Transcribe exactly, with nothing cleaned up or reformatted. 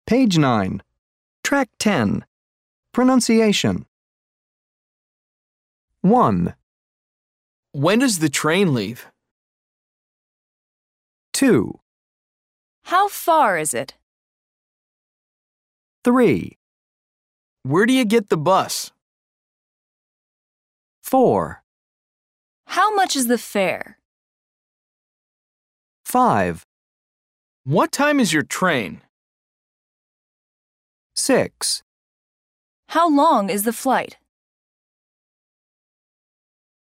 Page nine. Track ten. Pronunciation. one, When does the train leave? two, How far is it? three, Where do you get the bus? four, How much is the fare? five, What time is your train? six, How long is the flight?